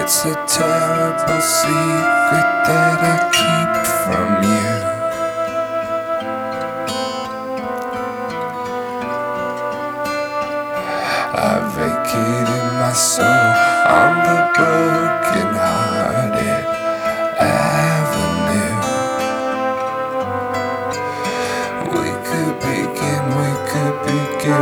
It's a terrible secret that I keep from you. I vacated my soul, I'm the broken hearted.